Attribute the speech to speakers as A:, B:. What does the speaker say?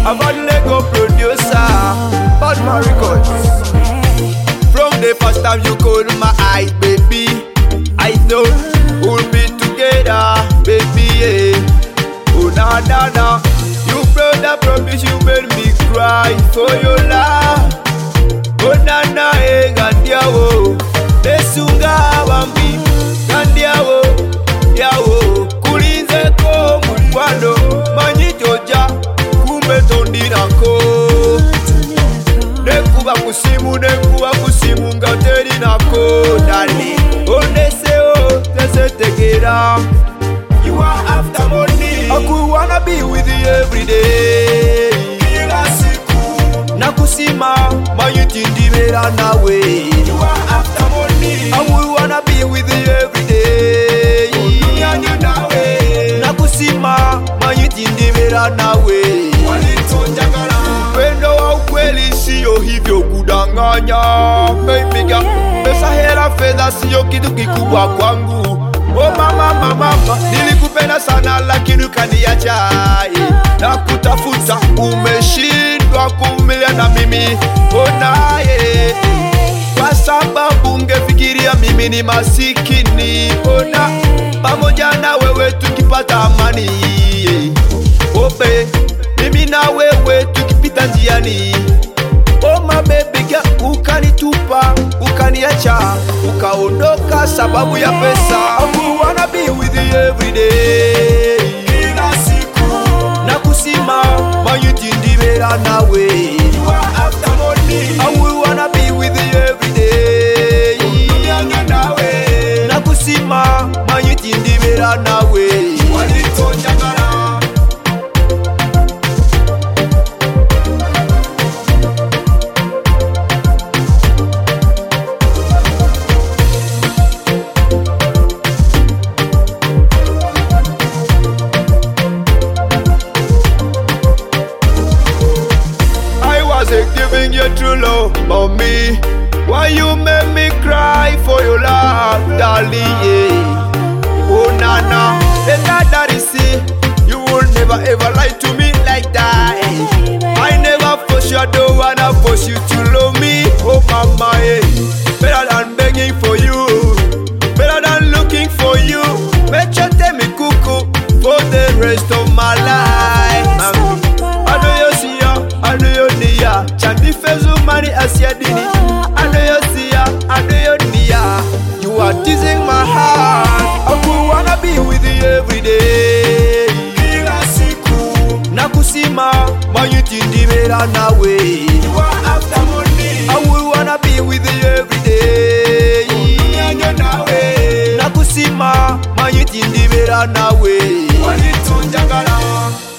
A: About Lego producer, Bad Man Records. From the first time you called my eyes, baby, I know we'll be together, baby, yeah. Oh na na na, you brother promise you made me cry for your love. Oh na na, gandia wo, desunga wambi, gandia wo, ya wo, kulinze ko mukwano, manyitoja, kumbe tondinako. Nekuba kusimu ngateri nako, dali, oneseo, tesetegera. You are after money. I could wanna be with you every day. Nakusima, mayutindi mera nawe. You are after money. I would wanna be with you every day. Nakusima, mayutindi mera nawe. Upendo wa ukweli siyo hivyo kudanganya. Baby girl, pesa hela fedha siyo kitu kikubwa kwangu. Oh mama, nilikupenda sana lakini ukaniacha. Na kutafuta umeshindwa kuvumilia na mimi. Oh naye, kwa sababu ungefikiria mimi ni masikini. Ona pamoja na wewe tukipata amani. Ope, mimi na wewe tukipita njiani. Oh my baby girl, ukanitupa, ukaniacha, ukaondoka sababu ya pesa. I wanna be with you every day. Nakusima, mayutindi mera nawe. You are after money. I wanna be with you every day. Nakusima, mayutindi mera nawe. Giving you true love, mommy. Why you make me cry for your love, darling? Yeah. Oh nana, the daddy see you will never ever lie to me like that. I never force you, I don't wanna force you to love me. Oh mama, yeah. Better than begging for you, better than looking for you. Make sure tell me cuckoo for the rest of my life. I know you see ya, I know you need ya. Chandi fezu mani asya dini. I know you see ya, I know you need ya. You are teasing my heart. I could wanna be with you every day. Nakusima, mayutindi mera nawe. You are after money. I would wanna be with you every day. Nakusima, mayutindi mera nawe.